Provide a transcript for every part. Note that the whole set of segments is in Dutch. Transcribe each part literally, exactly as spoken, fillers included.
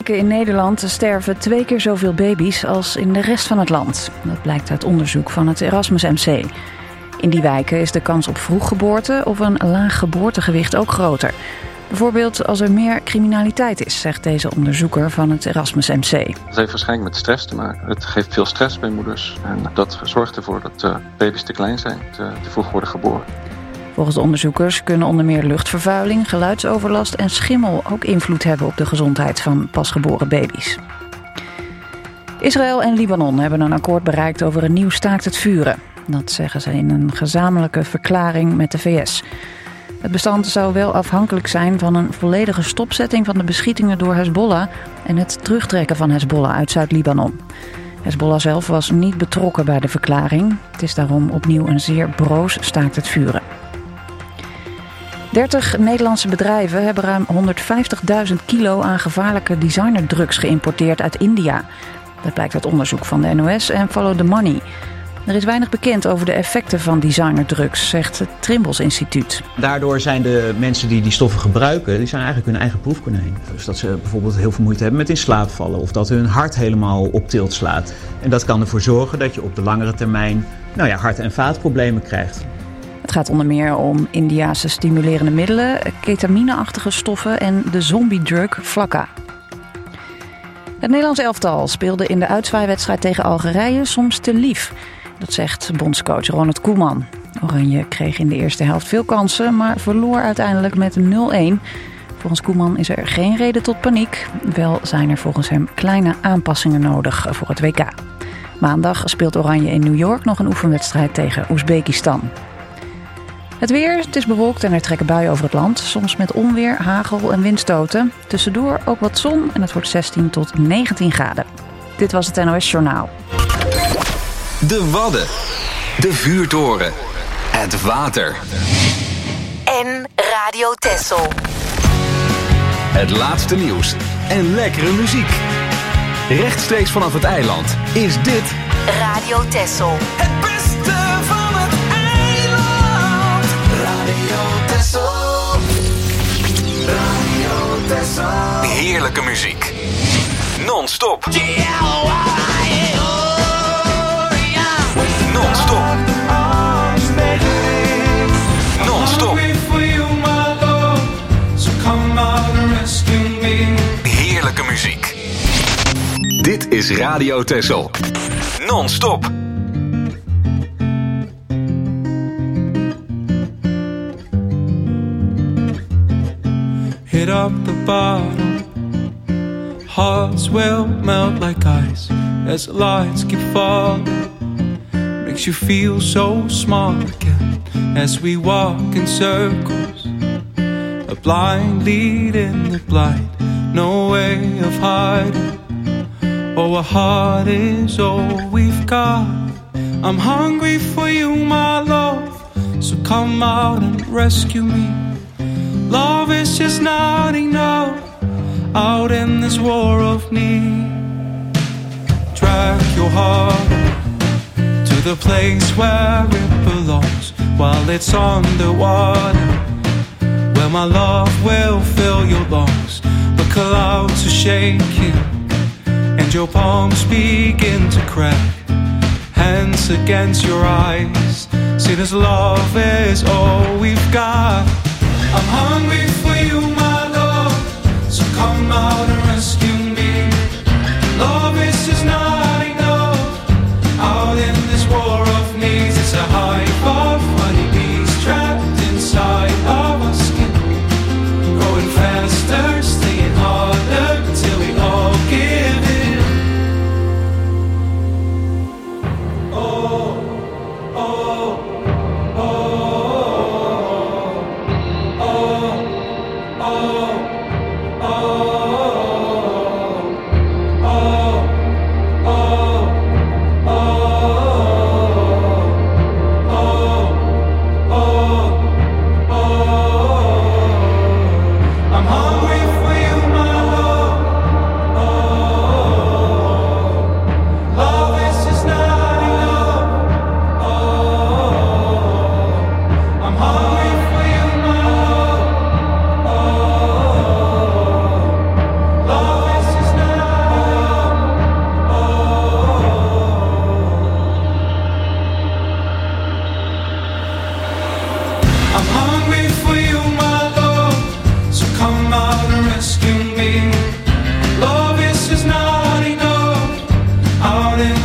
wijken in Nederland sterven twee keer zoveel baby's als in de rest van het land. Dat blijkt uit onderzoek van het Erasmus M C. In die wijken is de kans op vroeggeboorte of een laag geboortegewicht ook groter. Bijvoorbeeld als er meer criminaliteit is, zegt deze onderzoeker van het Erasmus M C. Het heeft waarschijnlijk met stress te maken. Het geeft veel stress bij moeders en dat zorgt ervoor dat uh, baby's te klein zijn, te, te vroeg worden geboren. Volgens de onderzoekers kunnen onder meer luchtvervuiling, geluidsoverlast en schimmel ook invloed hebben op de gezondheid van pasgeboren baby's. Israël en Libanon hebben een akkoord bereikt over een nieuw staakt het vuren. Dat zeggen ze in een gezamenlijke verklaring met de V S. Het bestand zou wel afhankelijk zijn van een volledige stopzetting van de beschietingen door Hezbollah en het terugtrekken van Hezbollah uit Zuid-Libanon. Hezbollah zelf was niet betrokken bij de verklaring. Het is daarom opnieuw een zeer broos staakt het vuren. dertig Nederlandse bedrijven hebben ruim honderdvijftigduizend kilo aan gevaarlijke designerdrugs geïmporteerd uit India. Dat blijkt uit onderzoek van de N O S en Follow the Money. Er is weinig bekend over de effecten van designerdrugs, zegt het Trimbos Instituut. Daardoor zijn de mensen die die stoffen gebruiken, die zijn eigenlijk hun eigen proefkonijn. Dus dat ze bijvoorbeeld heel veel moeite hebben met in slaap vallen of dat hun hart helemaal op tilt slaat. En dat kan ervoor zorgen dat je op de langere termijn nou ja, hart- en vaatproblemen krijgt. Het gaat onder meer om Indiase stimulerende middelen, ketamineachtige stoffen en de zombie-drug Flakka. Het Nederlands elftal speelde in de uitzwaaiwedstrijd tegen Algerije soms te lief. Dat zegt bondscoach Ronald Koeman. Oranje kreeg in de eerste helft veel kansen, maar verloor uiteindelijk met nul-een. Volgens Koeman is er geen reden tot paniek. Wel zijn er volgens hem kleine aanpassingen nodig voor het W K. Maandag speelt Oranje in New York nog een oefenwedstrijd tegen Oezbekistan. Het weer, het is bewolkt en er trekken buien over het land. Soms met onweer, hagel en windstoten. Tussendoor ook wat zon en het wordt zestien tot negentien graden. Dit was het N O S Journaal. De Wadden. De vuurtoren. Het water. En Radio Texel. Het laatste nieuws en lekkere muziek. Rechtstreeks vanaf het eiland is dit Radio Texel. Het beste van het eiland. Radio Texel. Radio Texel. heerlijke muziek. Non-stop. Non-stop. Non-stop. Heerlijke muziek. Dit is Radio Texel. Non-stop. Hit up the bottom. Hearts will melt like ice as the lights keep falling. Makes you feel so small again as we walk in circles. A blind lead in the blind, no way of hiding. Oh, a heart is all we've got. I'm hungry for you, my love, so come out and rescue me. Love is just not enough out in this war of need. Drag your heart to the place where it belongs while it's underwater, where my love will fill your lungs. The clouds are shaking and your palms begin to crack. Hands against your eyes, see this love is all we've got. I'm hungry for you, my love, so come out and rescue me. Love is just not enough out in this war of needs. It's a hive of honeybees trapped inside of our skin, growing faster, staying harder till we all give in. Oh, oh, oh. Oh, oh, oh.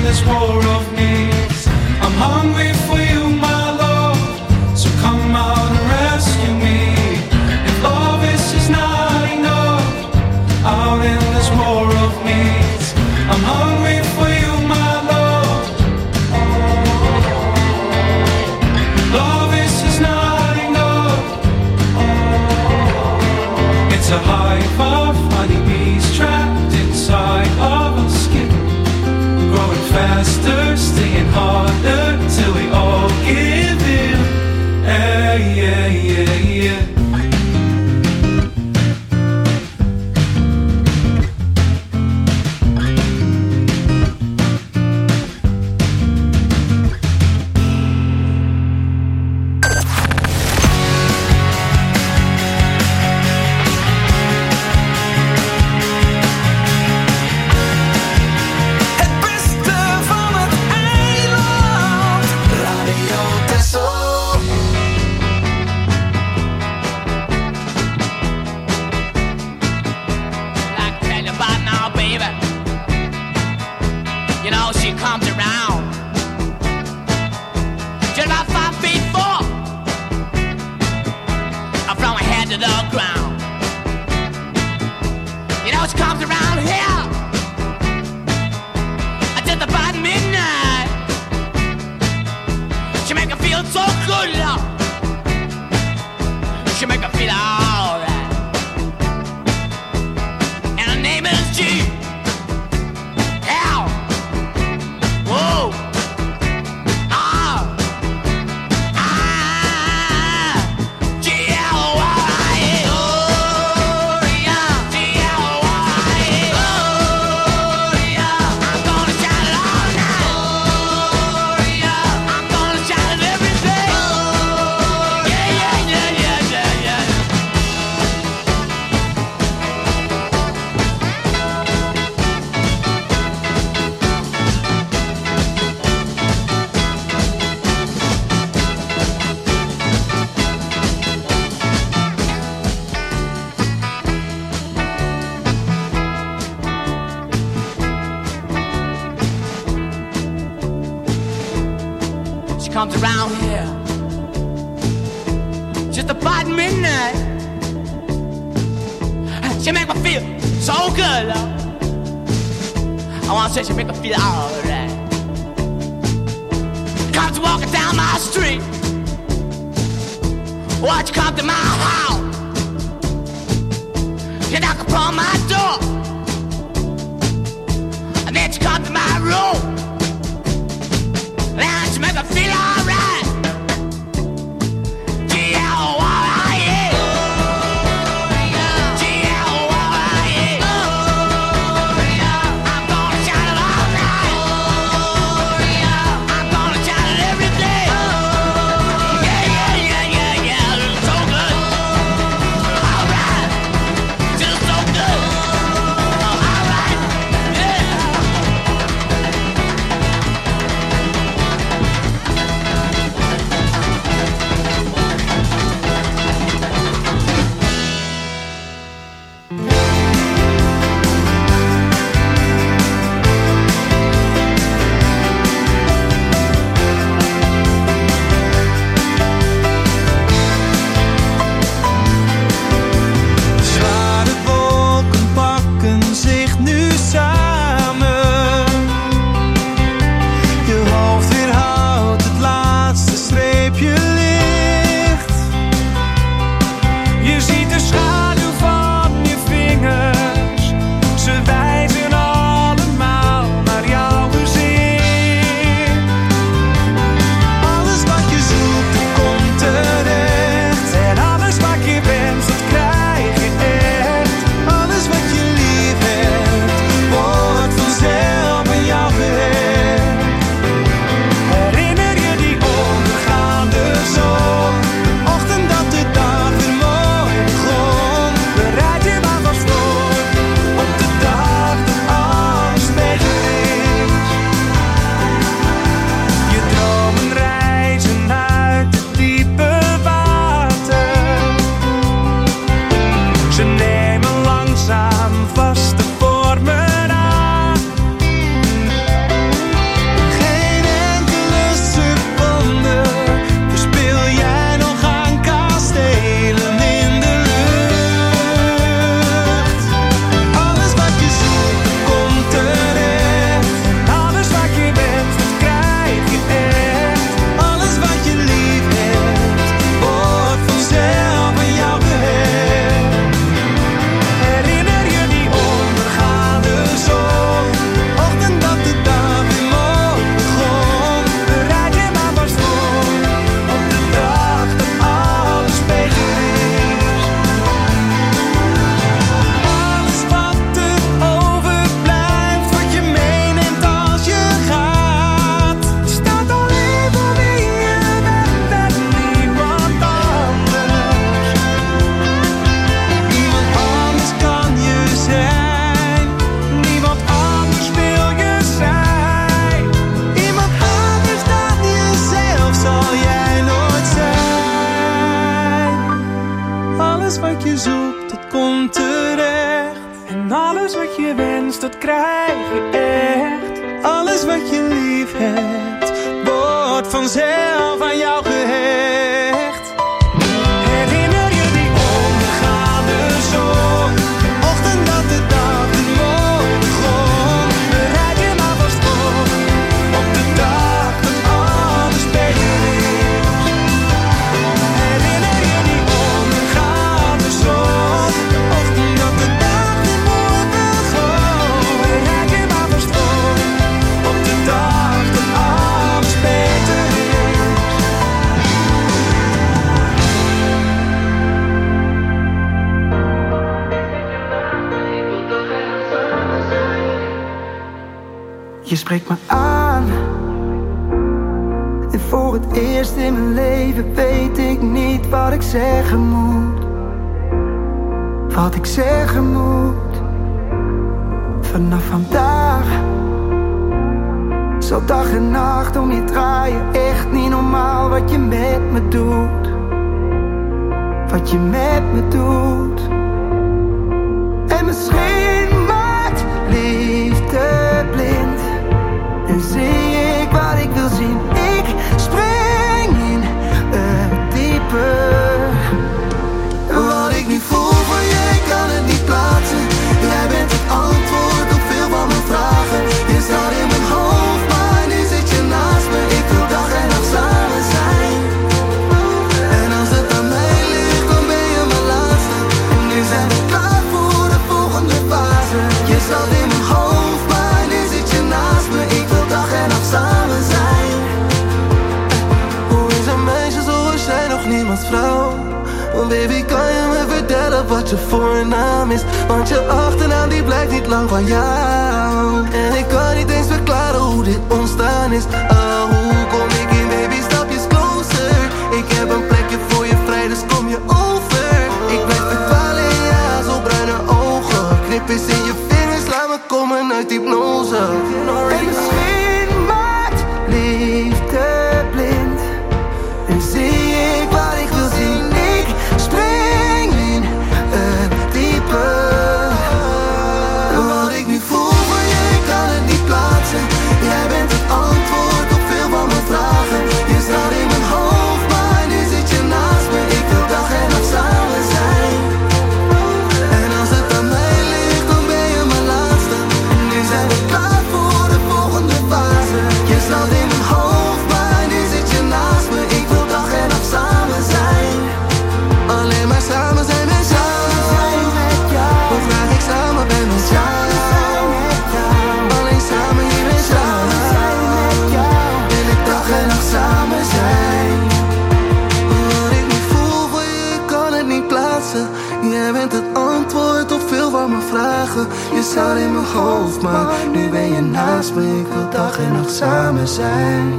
this war of needs. I'm hungry for you, my love, so come out and rescue me. If love is just not enough, out in this war of needs. I'm hungry for you, my love. Love is just not enough. It's a hive of honeybees trapped inside of a skin, growing faster, staying harder till we all give in. Yeah, yeah, yeah, yeah. Comes around here just about midnight. She make me feel so good, love. I wanna say she make me feel alright. Comes walking down my street, watch you come to my house. You knock upon my door, and then she come to my room. And she make me feel alright. G L Y E. G L Y E. I'm gonna shout it all night. I'm gonna shout it every day. Yeah, yeah, yeah, yeah, yeah. It's so good. Alright. Just so good. wenst, dat krijg je echt. Alles wat je lief hebt, wordt vanzelf aan jou gehecht. Herinner je die ondergaande zon, de ochtend dat de dag de mooi begon. Bereid je maar vast voor, op de dag dat alles beter is. Herinner je die ondergaande zon, de ochtend dat de dag de mooi begon. Bereid je maar vast voor, op de dag dat alles beter is. Je spreekt me aan. En voor het eerst in mijn leven weet ik niet wat ik zeggen moet. Wat ik zeggen moet. Vanaf vandaag zal dag en nacht om je draaien. Echt niet normaal wat je met me doet. Wat je met me doet. En misschien maakt liefde blind. En zie ik wat ik wil zien. Ik spring in het diepe. Wat ik nu voel voor je, ik kan het niet plaatsen. Jij bent het antwoord op veel van mijn vragen. Je zat in mijn hoofd, maar nu zit je naast me. Ik wil dag en nacht samen zijn. En als het aan mij ligt, dan ben je mijn laatste. En nu zijn we klaar voor de volgende fase. Je zat in mijn hoofd, maar nu zit je naast me. Ik wil dag en nacht samen zijn. Hoe is een meisje zoals jij nog niemands vrouw? Want baby, kan je me vertellen wat je voornaam is? Want je achternaam die blijft niet lang van jou. En ik kan niet eens verklaren hoe dit ontstaan is. Oh, hoe kom ik in, baby, stapjes closer. Ik heb een plekje voor je vrij, dus kom je over. Ik blijf verdwalen in je haar, zo bruine ogen. Knip eens in je vingers, laat me komen uit hypnose. En misschien maakt liefde blind. En zie ik wat ik wil zien. Ik spring in het diepe. Wat ik nu voel voor je, ik kan het niet plaatsen. Jij bent het antwoord op veel van mijn vragen. Je staat in mijn hoofd, maar nu zit je naast me. Ik wil dag en nacht samen zijn. En als het aan mij ligt, dan ben je mijn laatste. En nu zijn we klaar voor de volgende fase. Je staat in mijn hoofd, maar nu zit je naast me. Ik wil dag en nacht samen zijn. Alleen maar samen zijn met jou. Hoe graag ik samen ben met jou. Alleen samen hier met jou. Wil ik dag en nacht samen zijn. Wat ik nu voel voor je, ik kan het niet plaatsen. Jij bent het antwoord op veel van mijn vragen. Je staat in mijn hoofd, maar nu ben je naast me. Ik wil dag en nacht samen zijn.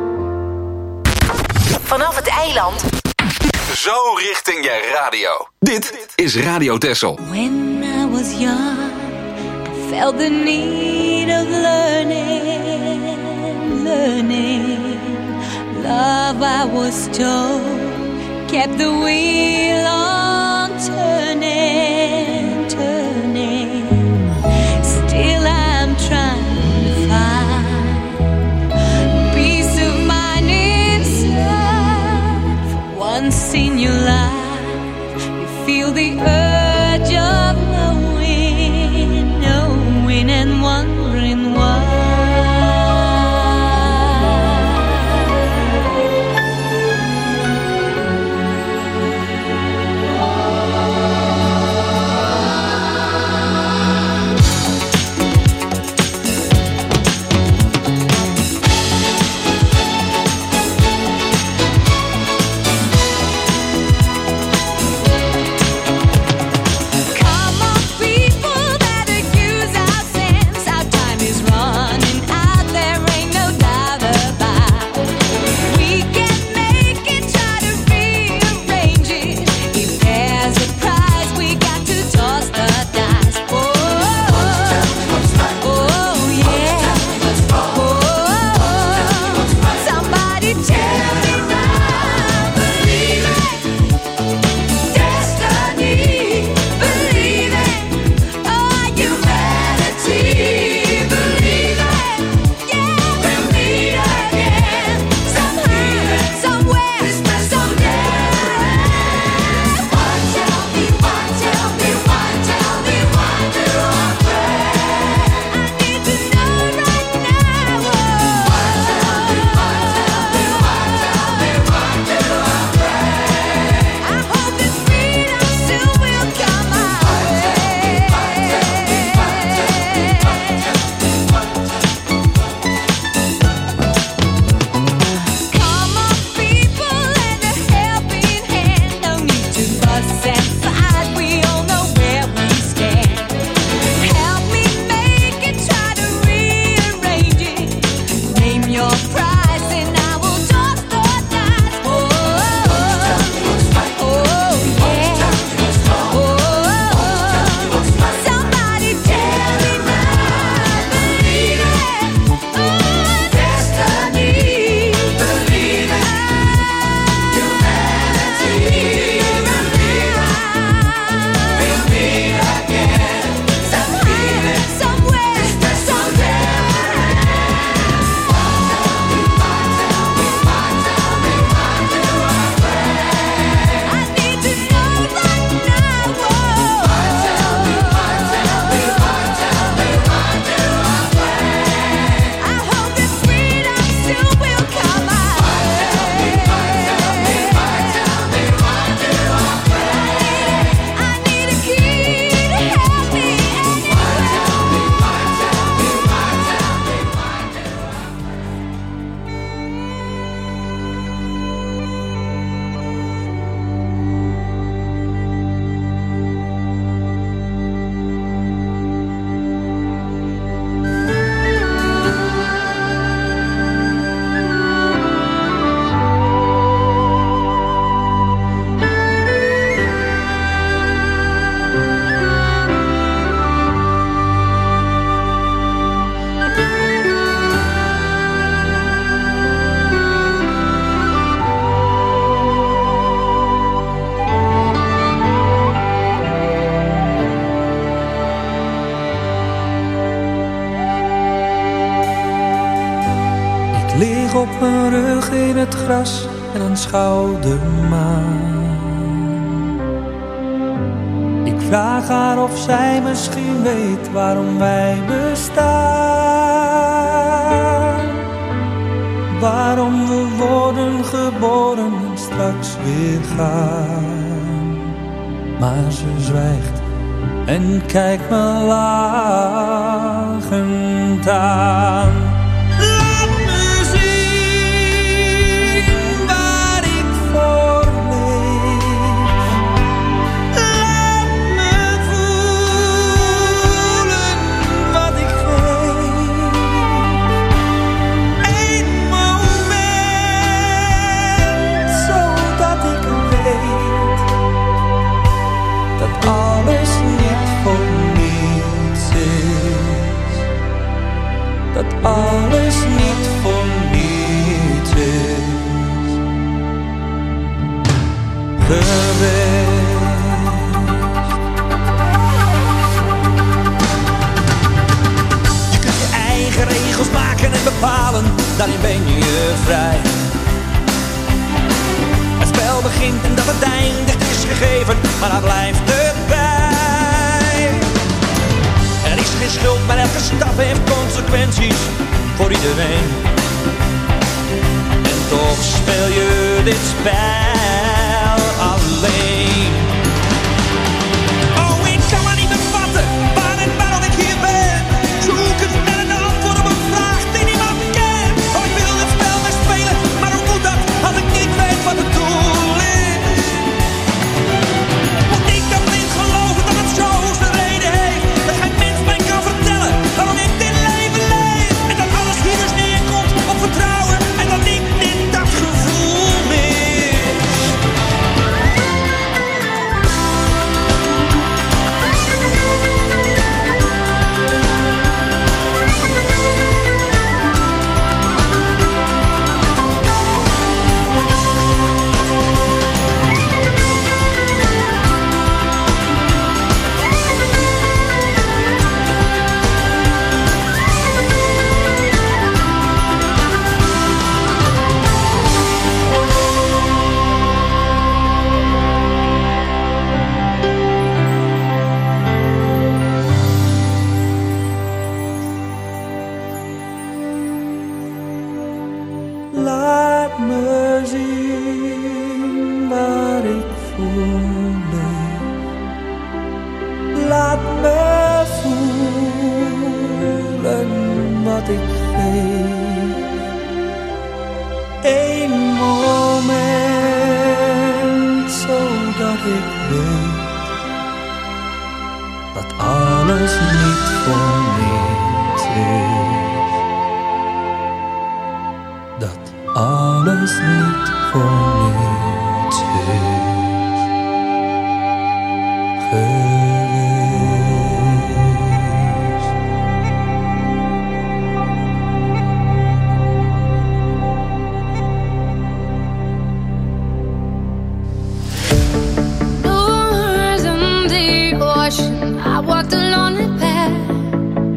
Vanaf het eiland. Zo richting je radio. Dit is Radio Texel. When I was young, I felt the need of learning, learning. Love, I was told, kept the wheel on turning, turning. Still I'm trying to find peace of mind inside. For once in your life, you feel the urge of knowing, knowing and wondering why. lig op mijn rug in het gras en aanschouw de maan. Ik vraag haar of zij misschien weet waarom wij bestaan. Waarom we worden geboren en straks weer gaan. Maar ze zwijgt en kijkt me lachend aan. Laat me zien waar ik voor leef. Laat me voelen wat ik geef. Eén moment, zodat ik weet dat alles niet voor niets is. Dat alles niet voor niets is geweest. Je kunt je eigen regels maken en bepalen, daarin ben je vrij. Het spel begint en dat het eindigt is gegeven, maar daar blijft het bij. Er is geen schuld, maar elke stap heeft consequenties voor iedereen. En toch speel je dit spel alleen. Oh, ik kan maar niet bevatten waar en waarom ik hier ben. Zoek eens naar een antwoord op een vraag die niemand kent. Oh, ik wil het spel maar spelen, maar hoe moet dat als ik niet weet wat het doel is? Moet ik dan blind geloven dat het zo zijn reden heeft? Dat geen mens mij kan vertellen waarom ik dit leven leef. En dat alles hier dus neerkomt op vertrouwen en dat ik dit dat gevoel mis. Laat me zien waar ik voor leef. Laat me voelen wat ik geef. Eén moment, zodat ik weet dat alles niet voor niets is. Dat alles niet voor niets is geweest. Doors in the ocean, I walked along the path.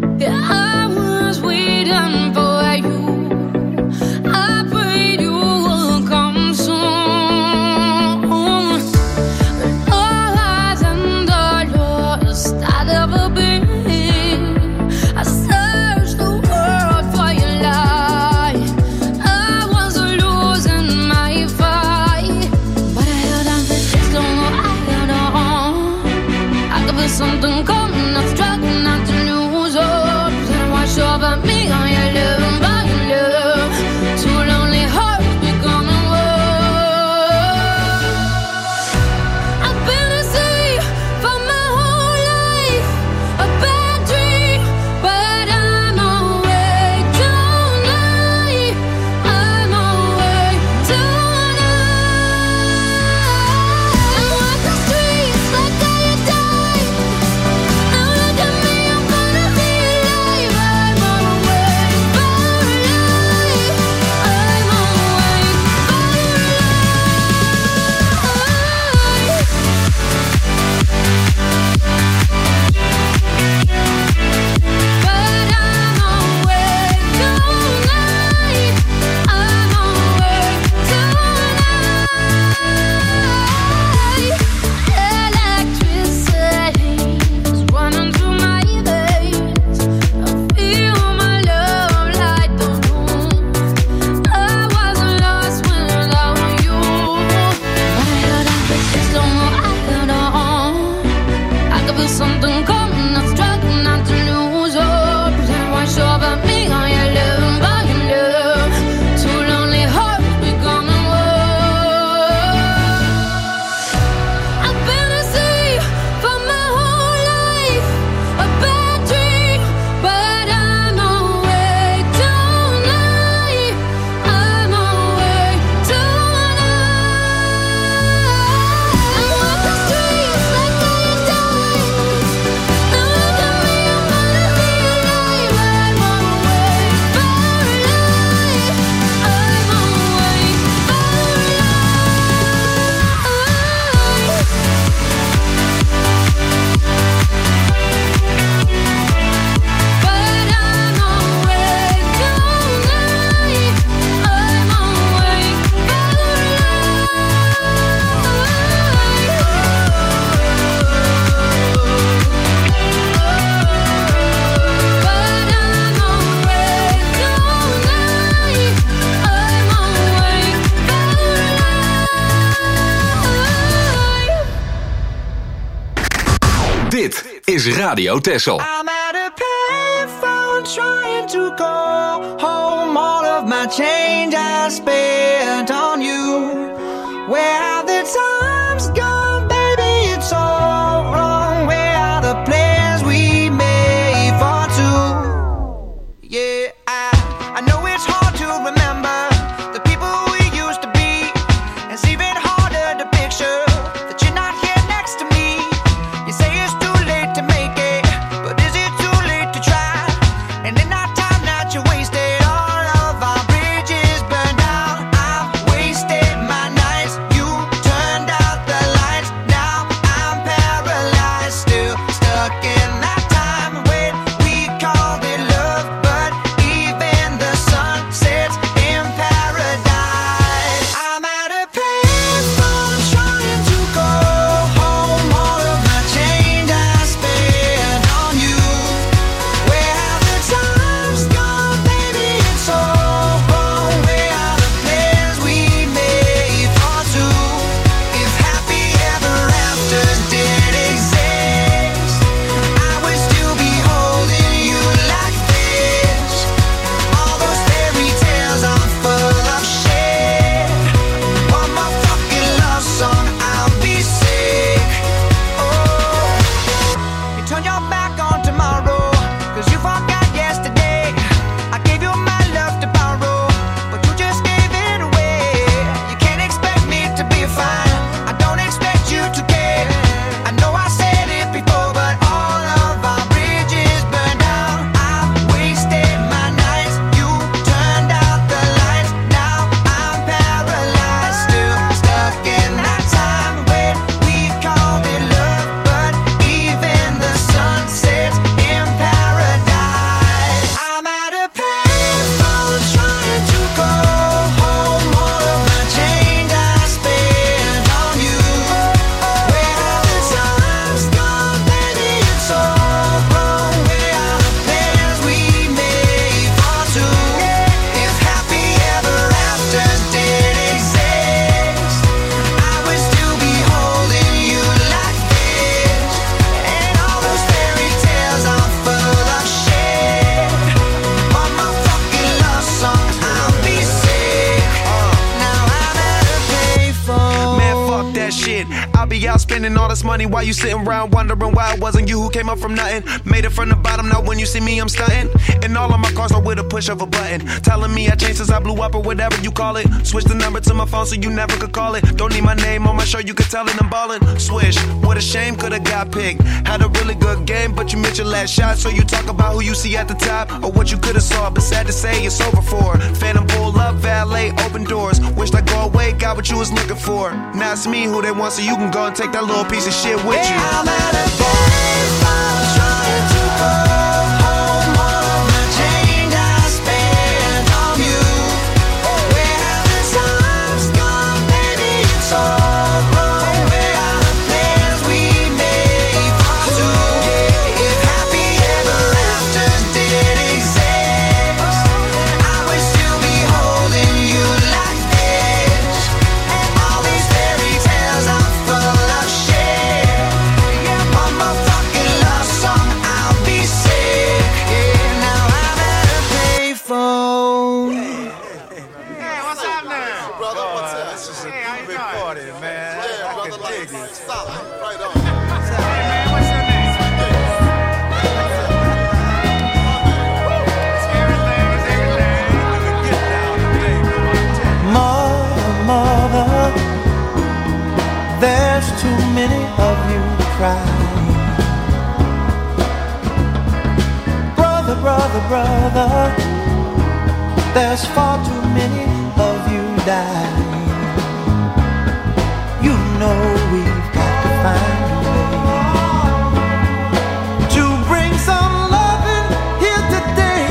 Radio Texel. I'm at a payphone trying to call home. All of my change I spent on you. Where have the times gone, baby? It's all wrong. Where are the plans we made for two? Yeah, I, I know it's hard to remember the people we used to be. It's even harder to picture that you're not here next to me. You say it's too late to make it, but is it too late to try? And in that time that you wasted, all of our bridges burned down. I've wasted my nights, you turned out the lights. Now I'm paralyzed, still stuck in that time when we called it love. But even the sun sets in paradise. I'm at a payphone trying to go home. All of my change I spent on you. Where have the times gone, baby? It's all wrong. Where are the plans we made for two? If happy ever afters did exist, I would still be holding you like this. All those fairy tales are full of shit. One more fucking love song, I'll be sick. Oh, you turn your back on tomorrow, cause you forgot yesterday. I gave you my love to borrow, but you just gave it away. You can't expect me to be fine, I don't expect you to care. I know I said it before, but all of our bridges burned down. I've wasted my nights, you turned out the lights. Now I'm paralyzed, still stuck in that time when we called it love. But even the sun sets in paradise. I'm at a payphone trying to go home. All of my change I spent on you. Where have the times gone, baby? It's all wrong. Where are the plans we made for two? If happy ever afters did exist, I would still be holding you like this. And all those fairy tales are full of shit. One more fucking love song, I'll be sick. Now I'm at a payphone. Man, fuck that shit. I'll be out spending all this money while you sitting around wondering why it wasn't you who came up from nothing. Made it from the bottom, now when you see me, I'm stunting. And all of my cars are with a push of a button. Telling me I changed since I blew up or whatever you call it. Switch the number to my phone so you never could call it. Don't need my name on my shirt, you could tell it I'm ballin'. Swish, what a shame, could've got picked. Had a really good game, but you missed your last shot. So you talk about who you see at the top or what you could've saw. But sad to say, it's over for. Phantom pull up, valet, open doors. Wished I go away, got what you was looking for. Now it's me who they want, so you can go and take that little piece of shit with you. I'm at a payphone trying to go home. All of my change I spent on you. Where have the times gone, baby? It's all wrong. Where are the plans we made for two? If happy ever afters did exist, I would still be holding you like this. And all these fairy tales are full of shit. One more fucking love song, I'll be sick. Now I'm at a payphone. Hey, what's up now? Brother, what's up? This is a big party, man. Yeah, I can dig it. Solid. Right on. Hey, man, what's your name? Mother, mother, there's too many of you crying. Brother, brother, brother, there's far too many of you dying. You know we've got to find a way to bring some loving here today.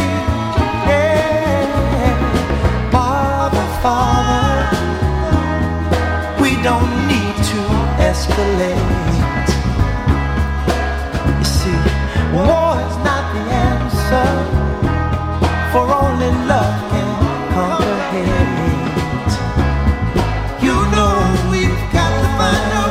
Yeah. Father, Father, we don't need to escalate. You see, war is not the answer, for only love can conquer hate. You know we've got to find a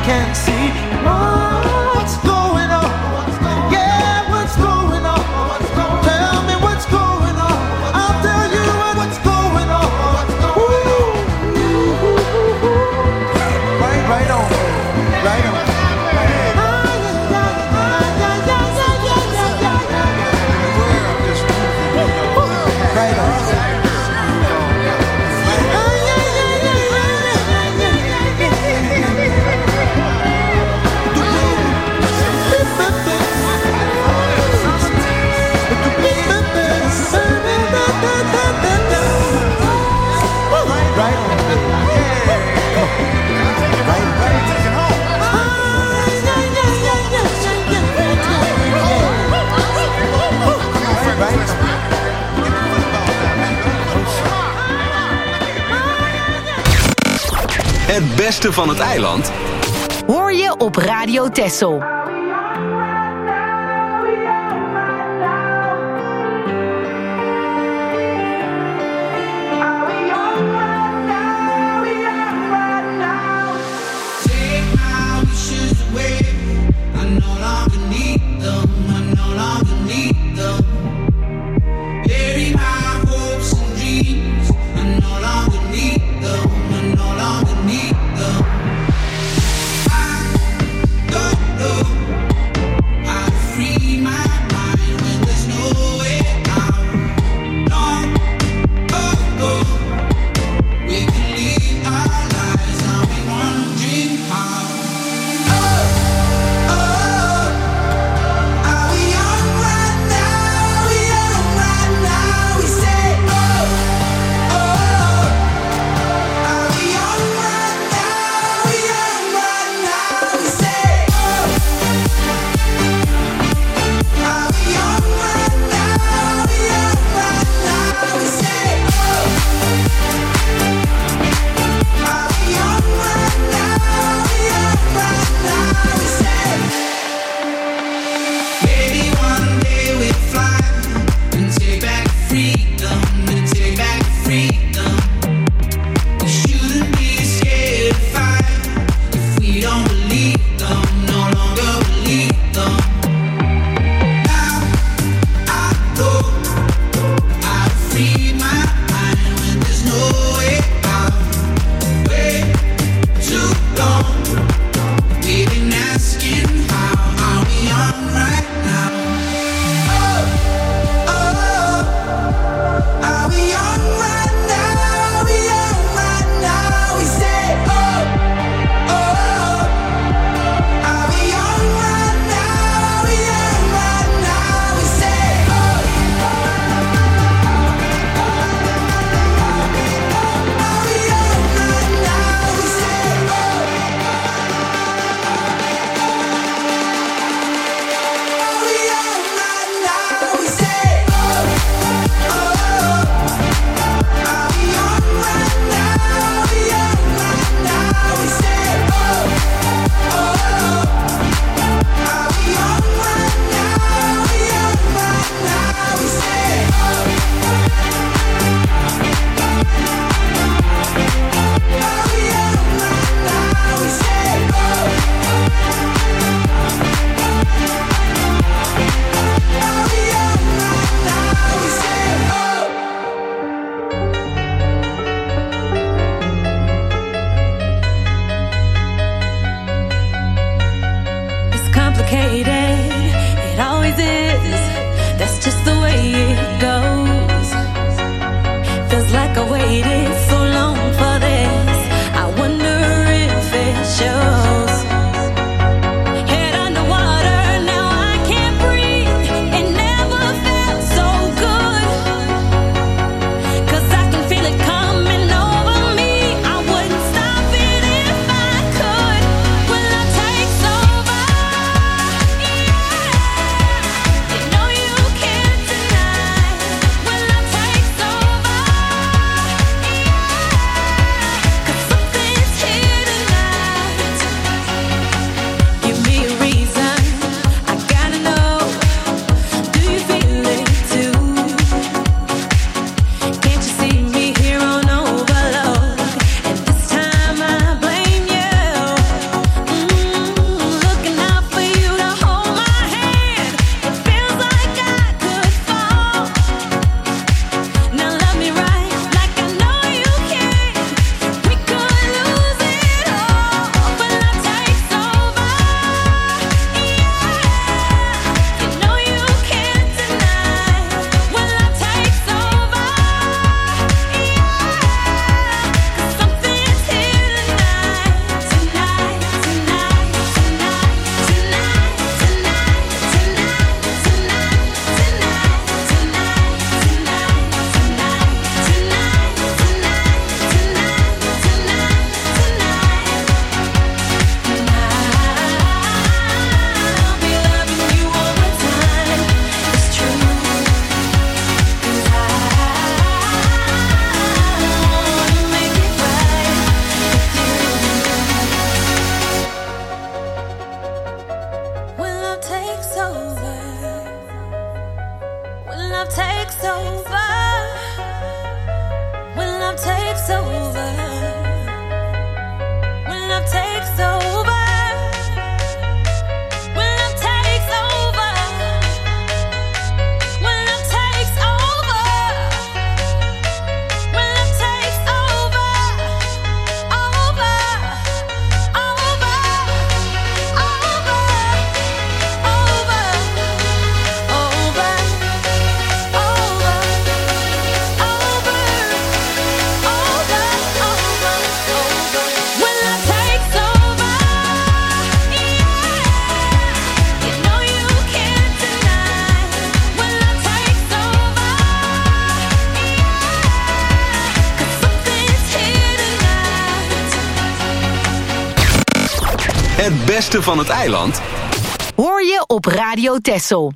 can't see what's going on. Yeah, what's going on? Tell me what's going on. I'll tell you what's going on. Ooh. Right, right on, right on. Het beste van het eiland hoor je op Radio Texel. No Het beste van het eiland hoor je op Radio Texel.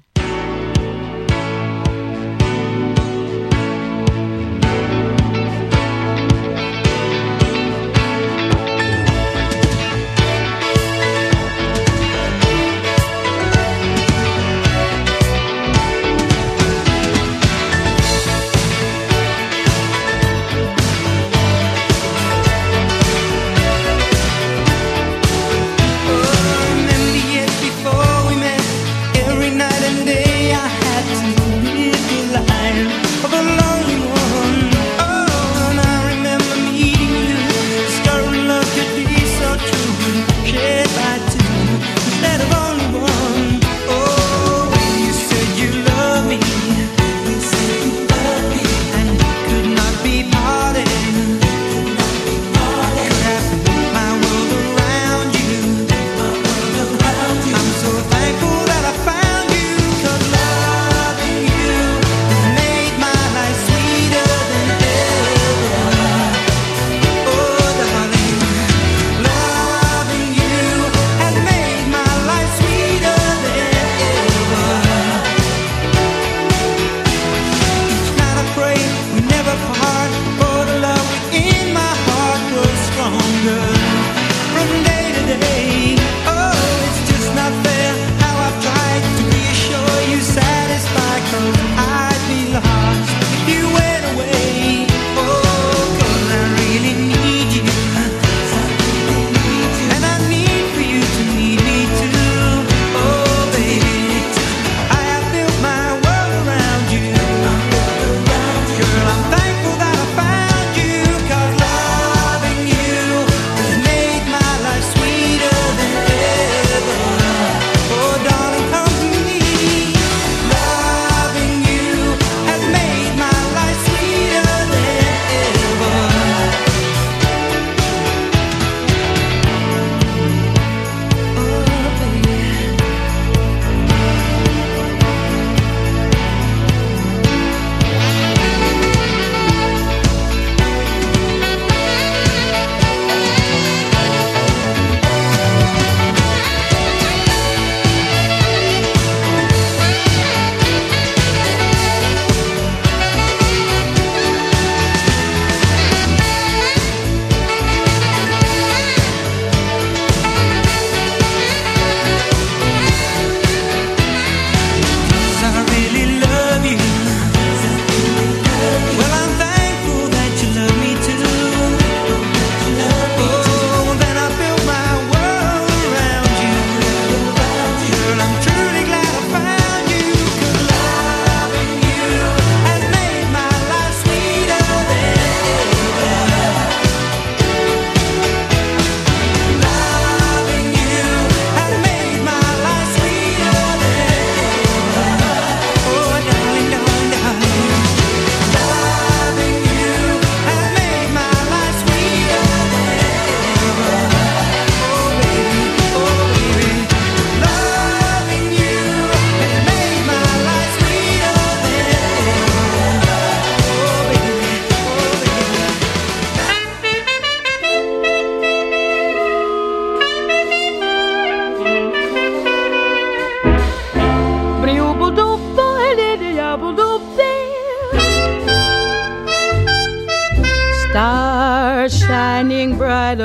Stars shining bright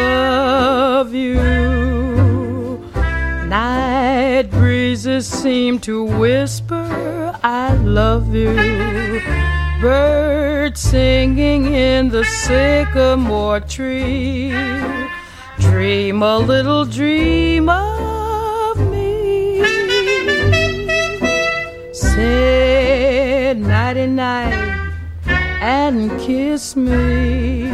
above you. Night breezes seem to whisper, I love you. Birds singing in the sycamore tree. Dream a little dream of me. Say nighty-night and kiss me.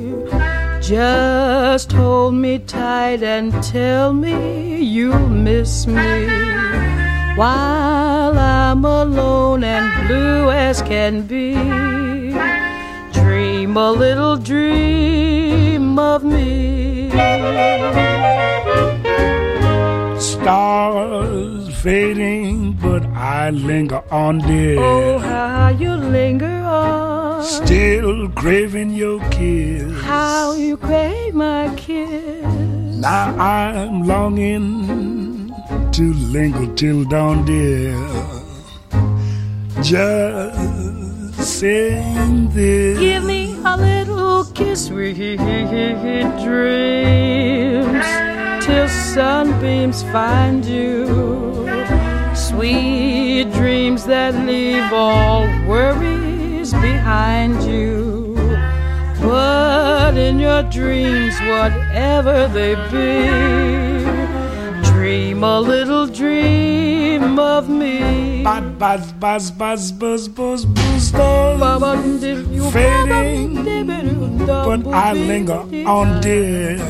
Just hold me tight and tell me you'll miss me. While I'm alone and blue as can be. Dream a little dream of me. Stars fading, but I linger on, dear. Oh, how you linger on. Still craving your kiss. How you crave my kiss. Now I'm longing to linger till dawn, dear. Just saying this. Give me a little kiss, sweet dreams, till sunbeams find you. Sweet dreams that leave all worries behind you. But in your dreams, whatever they be, dream a little dream of me. Buzz, buzz, buzz, buzz, buzz, buzz, buzz, buzz. Fading, but I linger on, dear.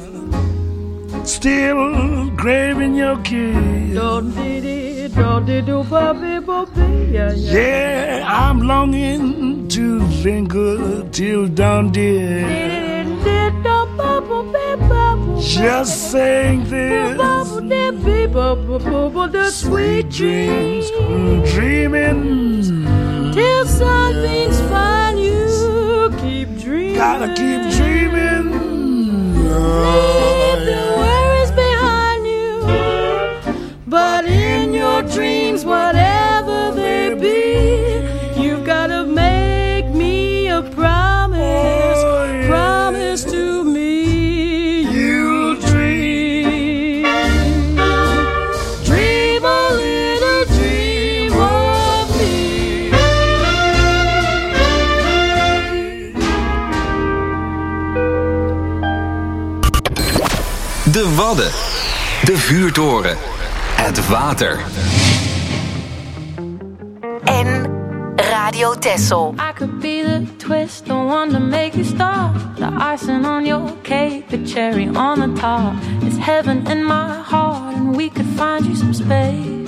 Still craving your kiss. Yeah, I'm longing to linger till dawn, dear. Just saying this. Sweet dreams, dreaming till sunbeams find you. Keep dreaming. Gotta keep dreaming. Leave the worries behind you. But in your dreams, whatever they be, you've gotta make me a promise. Oh, yeah. Promise to me you'll dream. Dream a little dream of me. De Wadden. De vuurtoren. Het water. En Radio Texel. I could be the twist, the one to make you stop. The icing on your cake, the cherry on the top. It's heaven in my heart, and we could find you some space.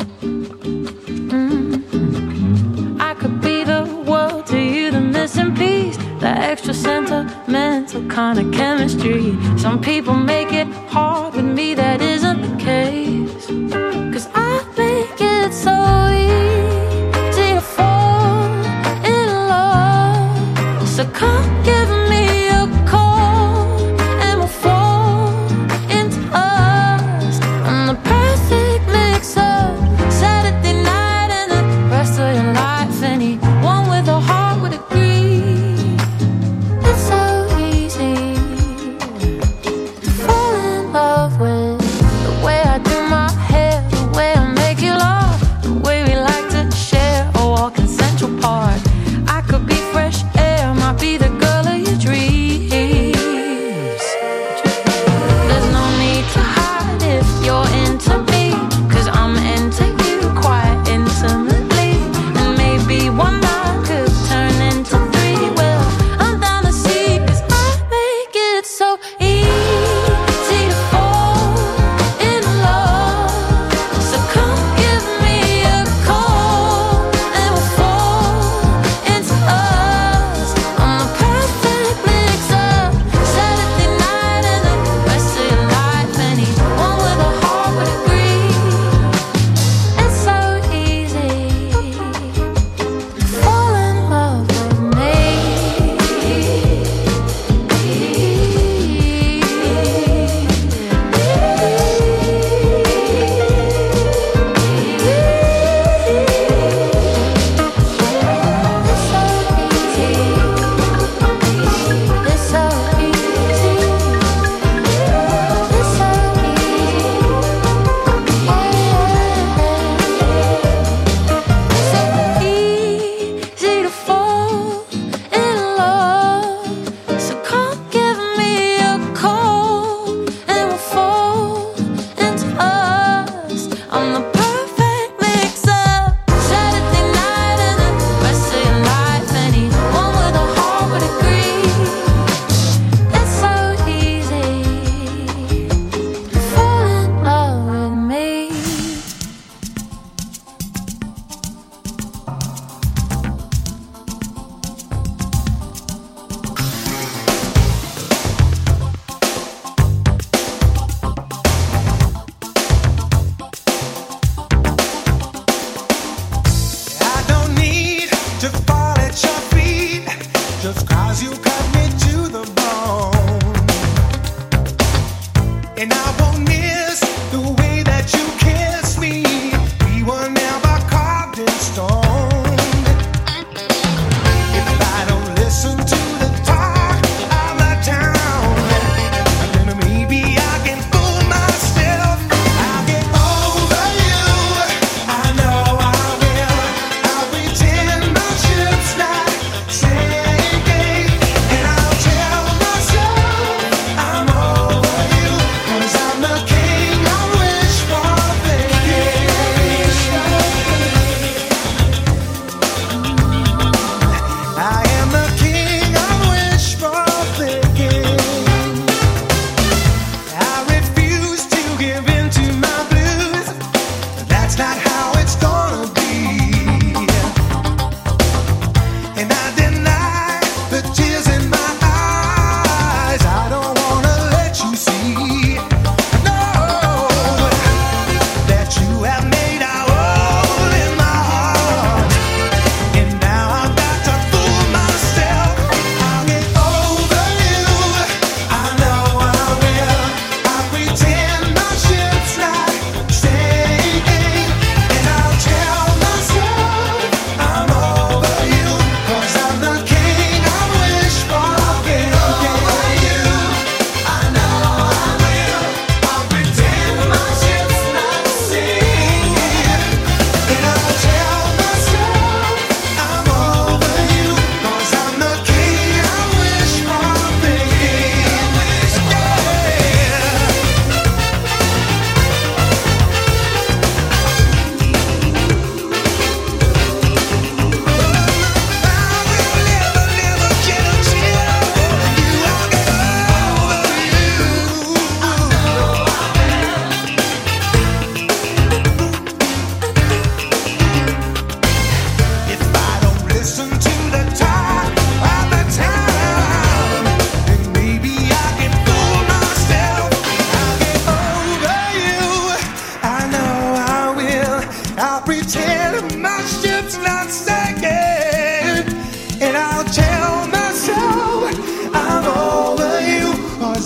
Mm-hmm. I could be the world to you, the missing piece, the extra sentimental kind of chemistry. Some people make it hard, with me that isn't the case. 'Cause I make it so easy to fall in love. So come give me a call and we'll fall into us. I'm the perfect mix of Saturday night and the rest of your life. Anyone with a heart would agree. It's so easy to fall in love with the way I do my hair,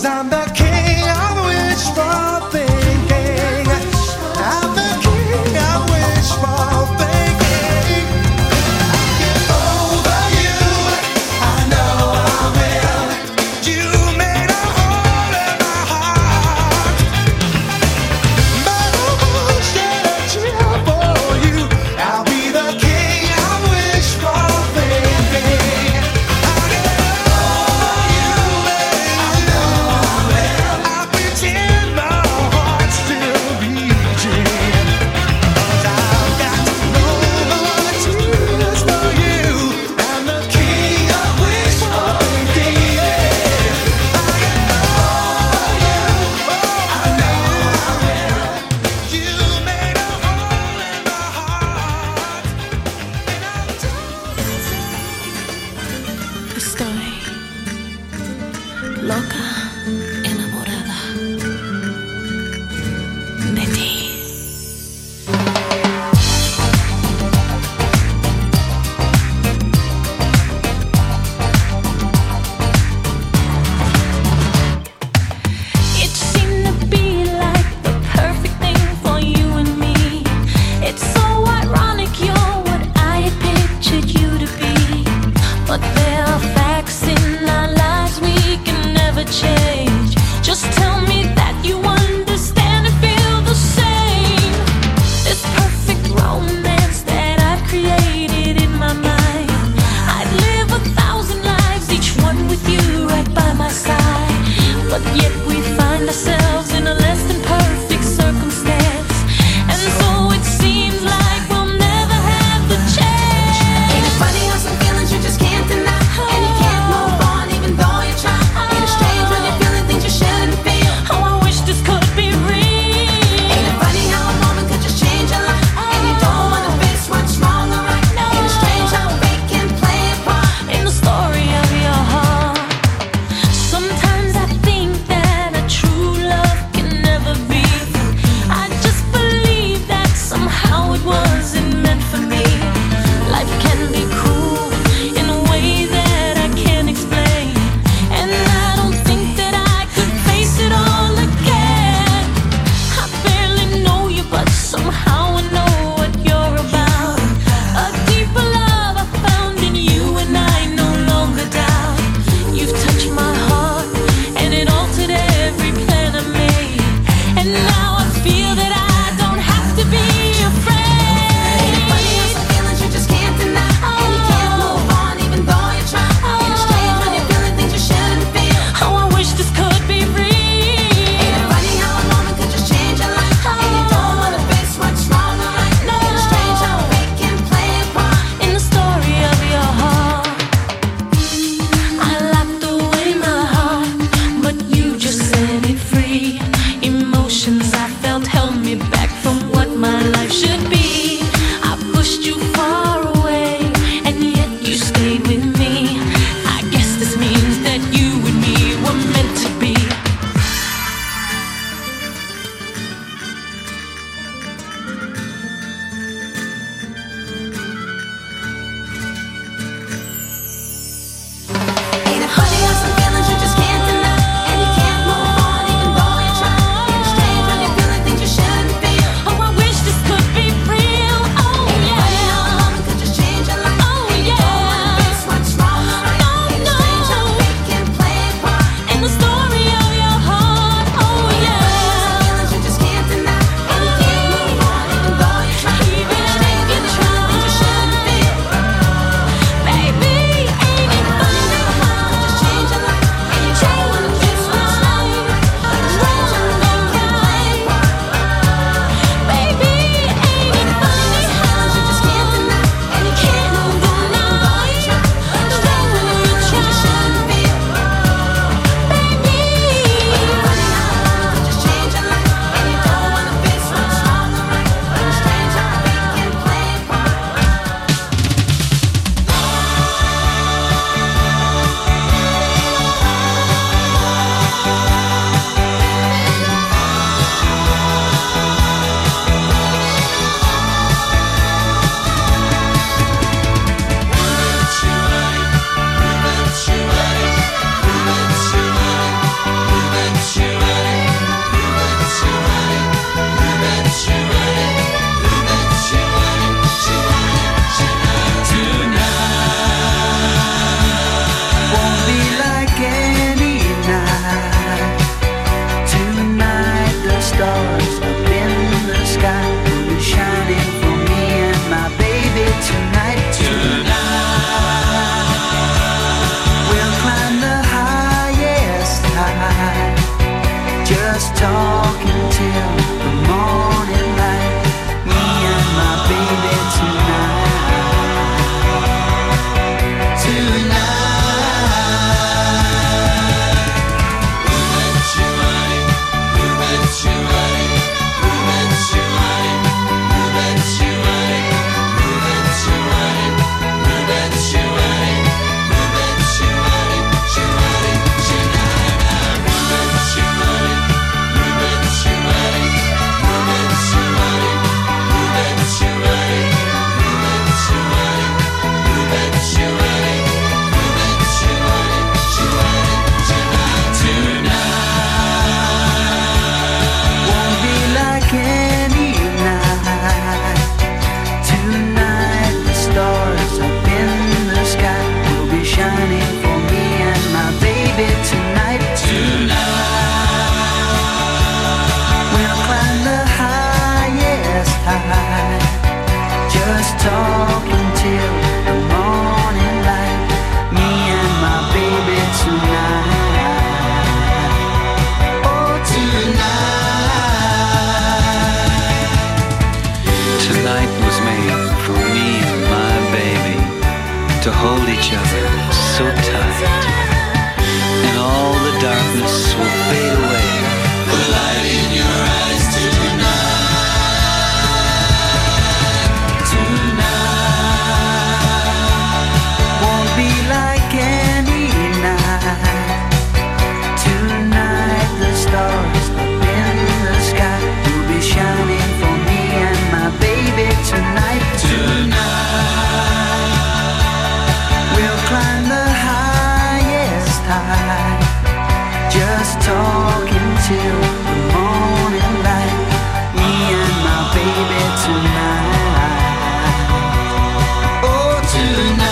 'cause I'm the king of wishful thinking. I'm the king of wishful thinking. Over you, I know I will. You made a hole in my heart, but I won't shed a tear for you. I'll be the king of wishful thinking. I get over you, I know I will. We'll climb the highest high, just talking till the morning light. Me and my baby tonight. Oh, tonight. Tonight was made for me and my baby to hold each other so tight, and all the darkness will fade away. The light in your eyes tonight. Tonight won't be like any night. Tonight the stars up in the sky will be shining for me and my baby tonight. Tonight we'll climb the highest high, just talking till the morning light. Me and my baby tonight. Oh, tonight.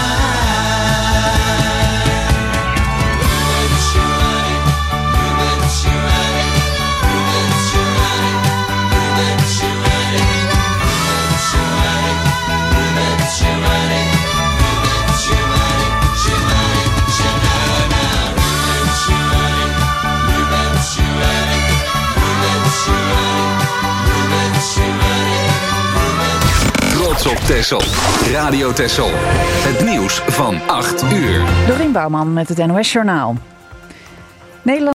Trots op Texel. Radio Texel. Het nieuws van acht uur. Dorien Bouwman met het N O S Journaal. Nederland